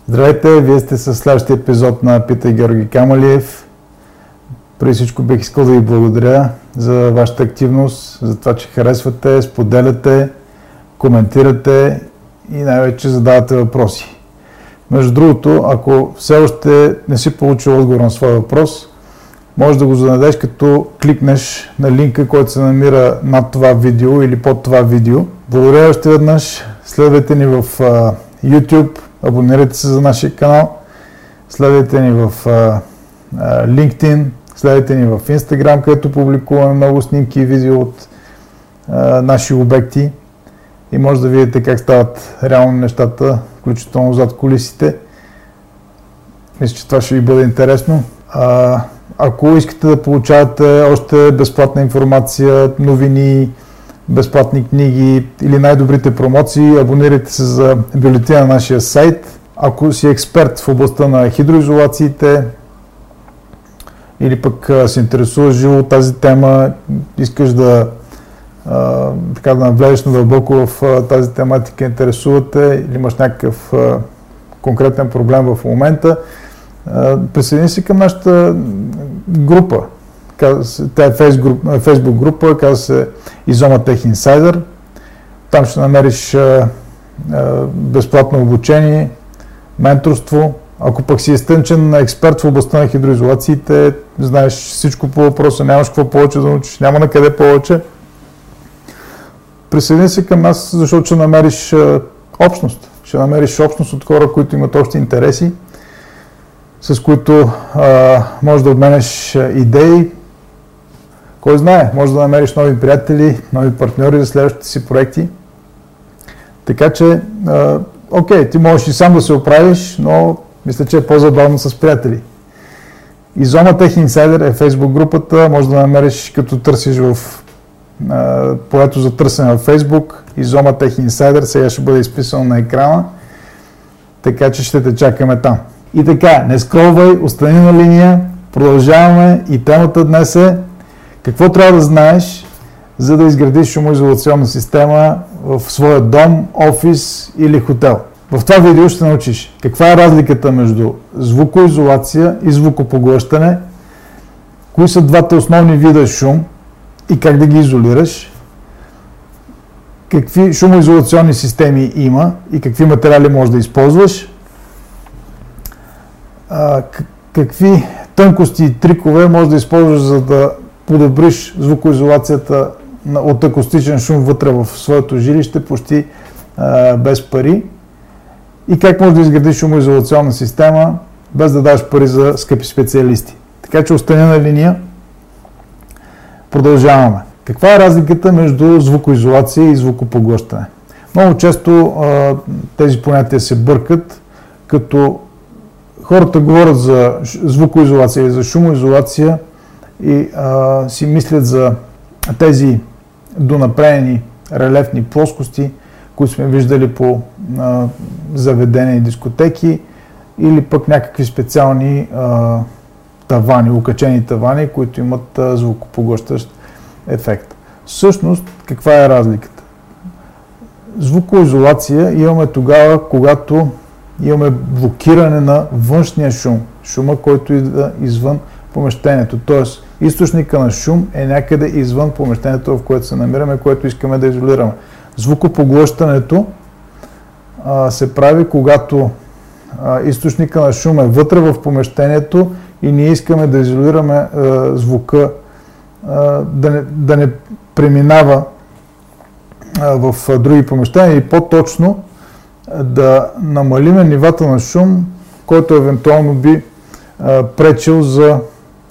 Здравейте, вие сте със следващия епизод на Питай Георги Камалиев. Преди всичко бих искал да ви благодаря за вашата активност, за това, че харесвате, споделяте, коментирате и най-вече задавате въпроси. Между другото, ако все още не си получил отговор на своя въпрос, може да го зададеш като кликнеш на линка, който се намира над това видео или под това видео. Благодаря още веднъж, следвайте ни в YouTube, абонирайте се за нашия канал, следвайте ни в LinkedIn, следвайте ни в Instagram, където публикуваме много снимки и видео от наши обекти и може да видите как стават реално нещата, включително зад кулисите. Мисля, че това ще ви бъде интересно. Ако искате да получавате още безплатна информация, новини, безплатни книги или най-добрите промоции, абонирайте се за бюлетина на нашия сайт. Ако си експерт в областта на хидроизолациите или пък се интересуваш живо от тази тема, искаш да навлезеш надълбоко в тази тематика, интересувате или имаш някакъв конкретен проблем в момента, присъедини се към нашата група. Тя е фейсбук група, казва се Изома Tech Insider. Там ще намериш безплатно обучение, менторство. Ако пък си изтънчен експерт в областта на хидроизолациите, знаеш всичко по въпроса, нямаш какво повече да научиш, няма на къде повече, присъедини се към нас, защото ще намериш общност. Ще намериш общност от хора, които имат общи интереси, с които можеш да обменеш идеи. Кой знае, може да намериш нови приятели, нови партньори за следващите си проекти. Така че, ти можеш и сам да се оправиш, но мисля, че е по-забавно с приятели. Изома Tech Insider е фейсбук групата, може да намериш като търсиш в полето за търсене във фейсбук. Изома Tech Insider сега ще бъде изписано на екрана, така че ще те чакаме там. И така, не скролвай, остани на линия, продължаваме и темата днес е какво трябва да знаеш, за да изградиш шумоизолационна система в своя дом, офис или хотел. В това видео ще научиш каква е разликата между звукоизолация и звукопоглъщане, кои са двата основни вида шум и как да ги изолираш, какви шумоизолационни системи има и какви материали можеш да използваш, какви тънкости и трикове можеш да използваш, за да подобриш звукоизолацията от акустичен шум вътре в своето жилище почти без пари и как можеш да изградиш шумоизолационна система без да даваш пари за скъпи специалисти. Така че остани на линия. Продължаваме. Каква е разликата между звукоизолация и звукопоглъщане? Много често тези понятия се бъркат, като хората говорят за звукоизолация и за шумоизолация и си мислят за тези донапрени релефни плоскости, които сме виждали по заведения и дискотеки, или пък някакви специални тавани, укачени тавани, които имат звукопоглъщащ ефект. Всъщност, каква е разликата? Звукоизолация имаме тогава, когато имаме блокиране на външния шум, шума, който идва извън помещението. Тоест, източника на шум е някъде извън помещението, в което се намираме, което искаме да изолираме. Звукопоглъщането се прави, когато източника на шум е вътре в помещението и ние искаме да изолираме звука, да не преминава в други помещения и по-точно да намалиме нивата на шум, който евентуално би пречил за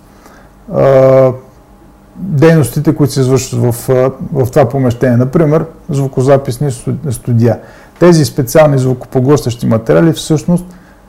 дейностите, които се извършват в това помещение. Например, звукозаписни студия. Тези специални звукопоглъщащи материали всъщност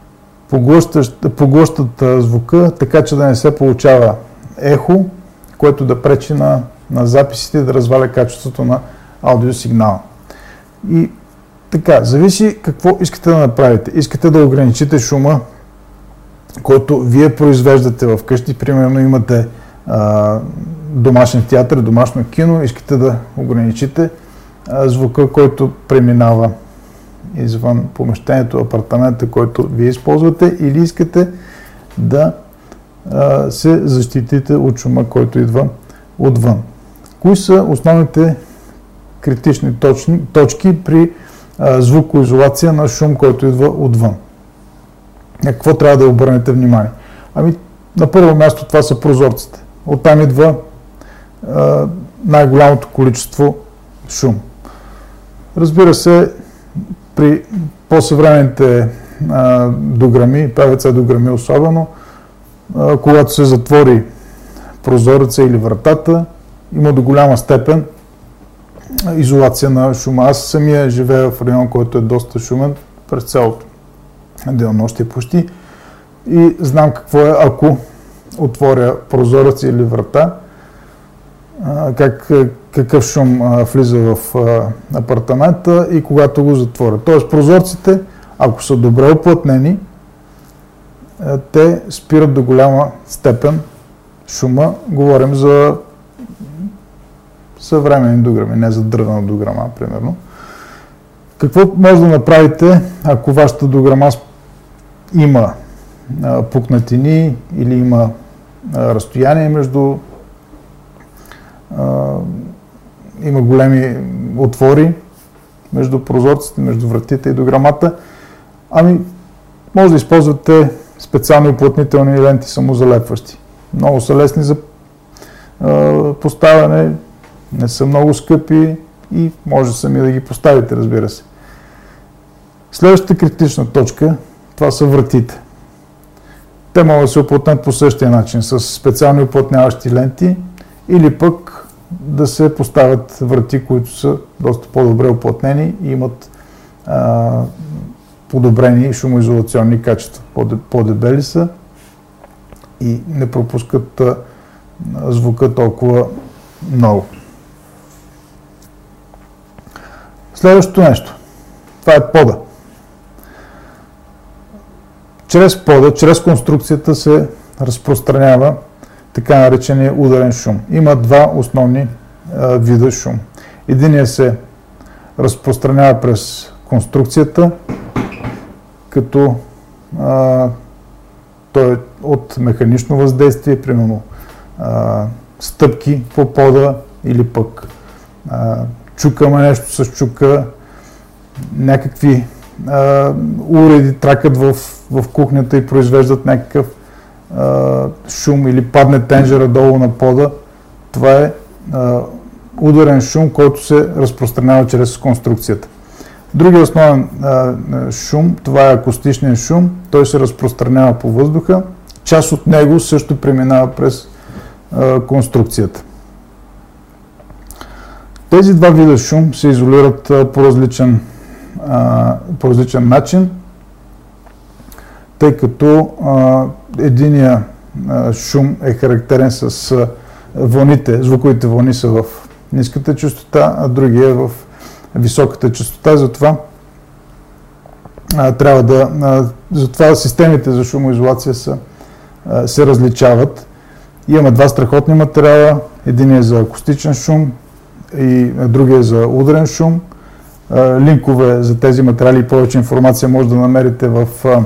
поглъщат звука, така че да не се получава ехо, което да пречи на записите и да разваля качеството на аудиосигнала. И така, зависи какво искате да направите. Искате да ограничите шума, който вие произвеждате в къщи. Примерно имате домашен театър, домашно кино, искате да ограничите звука, който преминава извън помещението, апартамента, който вие използвате, или искате да се защитите от шума, който идва отвън. Кои са основните критични точки при звукоизолация на шум, който идва отвън? На какво трябва да обърнете внимание? На първо място това са прозорците. Оттам идва най-голямото количество шум. Разбира се, при по-съвременните дограми, ПВЦ дограми особено, когато се затвори прозореца или вратата, има до голяма степен изолация на шума. Аз самия живея в район, който е доста шумен през цялото денонощие почти, и знам какво е, ако отворя прозорец или врата, какъв шум влиза в апартамента и когато го затворя. Тоест прозорците, ако са добре оплътнени, те спират до голяма степен шума. Говорим за съвременни дограми, не за дървена дограма, примерно. Какво може да направите, ако вашата дограма има пукнатини или има разстояние между има големи отвори между прозорците, между вратите и дограмата? Може да използвате специални уплътнителни ленти, самозалепващи. Много са лесни за поставяне, не са много скъпи и може сами да ги поставите, разбира се. Следващата критична точка, това са вратите. Те могат да се уплътнят по същия начин, с специални уплътняващи ленти, или пък да се поставят врати, които са доста по-добре уплътнени и имат подобрени шумоизолационни качества. По-дебели са и не пропускат звука толкова много. Следващото нещо. Това е пода. Чрез пода, чрез конструкцията се разпространява така наречения ударен шум. Има два основни вида шум. Единият се разпространява през конструкцията, като той е от механично въздействие, примерно стъпки по пода или пък чукаме нещо с чука, някакви уреди тракат в кухнята и произвеждат някакъв шум, или падне тенжера долу на пода. Това е ударен шум, който се разпространява чрез конструкцията. Другият основен шум, това е акустичният шум. Той се разпространява по въздуха. Част от него също преминава през конструкцията. Тези два вида шум се изолират по различен начин, тъй като единия шум е характерен с вълните, звуковите вълни са в ниската честота, а другия е в високата честота. Затова затова системите за шумоизолация се различават. Имаме два страхотни материала. Единият е за акустичен шум и другия е за ударен шум. Линкове за тези материали и повече информация може да намерите в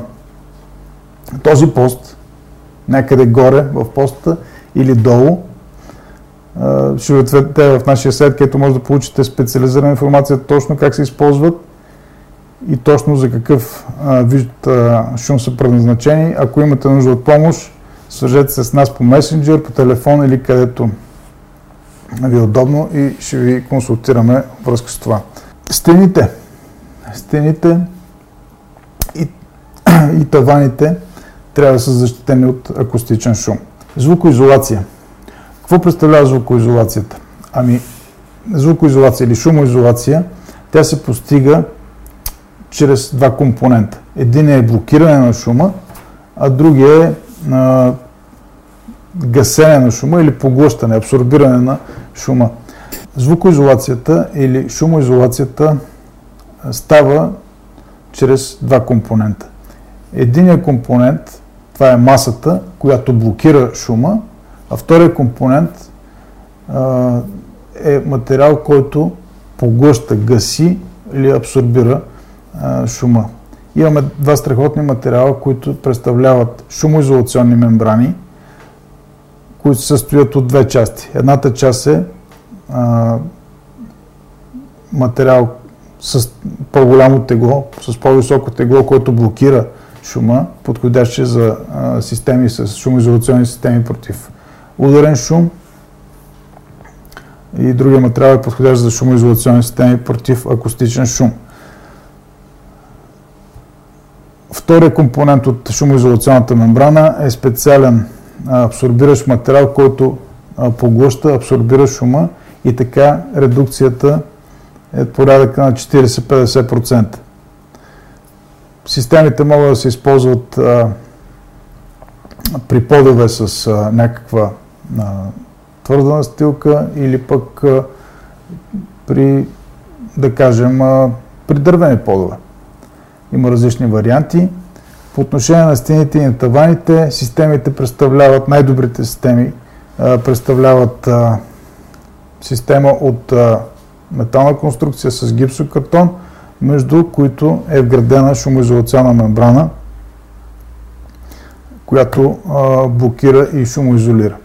този пост, някъде горе в поста или долу. Ще отидете в нашия сайт, където може да получите специализирана информация точно как се използват и точно за какъв вид шум са предназначени. Ако имате нужда от помощ, свържете се с нас по месенджер, по телефон или където ви е удобно и ще ви консултираме връзка с това. Стените и таваните трябва да са защитени от акустичен шум. Звукоизолация. Какво представлява звукоизолацията? Звукоизолация или шумоизолация, тя се постига чрез два компонента. Единият е блокиране на шума, а другия е гасене на шума или поглъщане, абсорбиране на шума. Звукоизолацията или шумоизолацията става чрез два компонента. Единият компонент, това е масата, която блокира шума, а вторият компонент е материал, който поглъща, гаси или абсорбира шума. Имаме два страхотни материала, които представляват шумоизолационни мембрани, които се състоят от две части. Едната част е материал с по-голямо тегло, с по-високо тегло, който блокира шума, подходящи за системи с шумоизолационни системи против ударен шум. И другия материал е подходящ за шумоизолационни системи против акустичен шум. Вторият компонент от шумоизолационната мембрана е специален абсорбиращ материал, който поглъща, абсорбира шума и така редукцията е порядъка на 40-50%. Системите могат да се използват при подове с някаква твърда настилка или пък при, да кажем, при дървени подове. Има различни варианти. По отношение на стените и на таваните, системите представляват, най-добрите системи представляват система от метална конструкция с гипсокартон, между които е вградена шумоизолационна мембрана, която блокира и шумоизолира.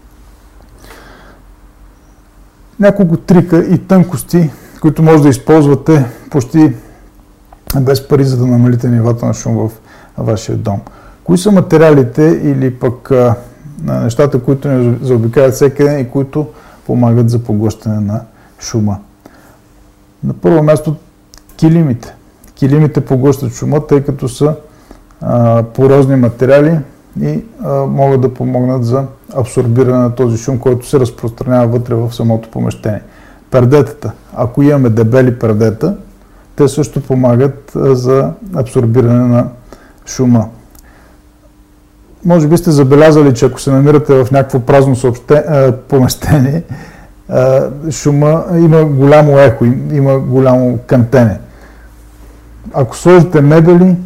Няколко трика и тънкости, които може да използвате почти без пари, за да намалите нивата на шум в вашия дом. Кои са материалите или пък нещата, които ни заобикалят всеки ден и които помагат за поглъщане на шума? На първо място килимите. Килимите поглъщат шума, тъй като са порозни материали и могат да помогнат за абсорбиране на този шум, който се разпространява вътре в самото помещение. Пердетата. Ако имаме дебели пердета, те също помагат за абсорбиране на шума. Може би сте забелязали, че ако се намирате в някакво празно помещение, шума има голямо ехо, има голямо кантене. Ако сложите мебели,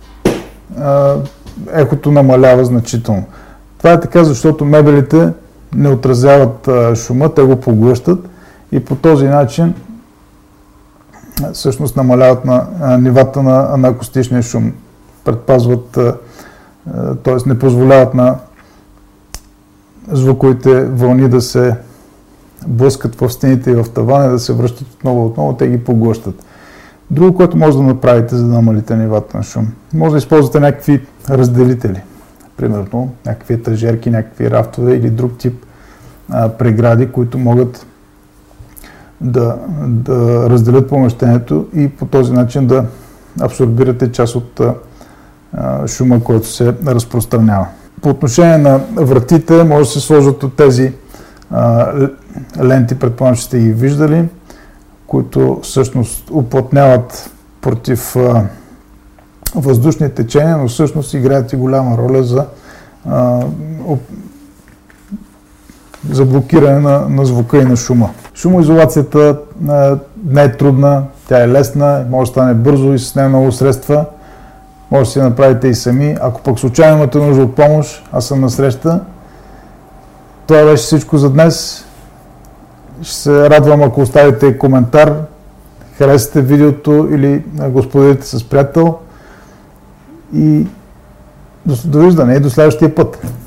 ехото намалява значително. Това е така, защото мебелите не отразяват шума, те го поглъщат и по този начин всъщност намаляват на нивата на акустичния шум. Предпазват, т.е. не позволяват на звуковите вълни да се блъскат в стените и в тавана, да се връщат отново, те ги поглъщат. Друго, което може да направите, за да намалите нивата на шум, може да използвате някакви разделители. Примерно някакви етажерки, някакви рафтове или друг тип прегради, които могат да разделят помещението и по този начин да абсорбирате част от шума, който се разпространява. По отношение на вратите, може да се сложат от тези ленти, предполагам, че сте ги виждали, които всъщност уплътняват против въздушни течения, но всъщност играят и голяма роля за блокиране на звука и на шума. Шумоизолацията не е трудна, тя е лесна, може да стане бързо и с не много средства. Може да си направите и сами. Ако пък случайно имате нужда от помощ, аз съм на среща. Това беше всичко за днес. Ще се радвам, ако оставите коментар, харесате видеото или го споделите с приятел. И довиждане и до следващия път.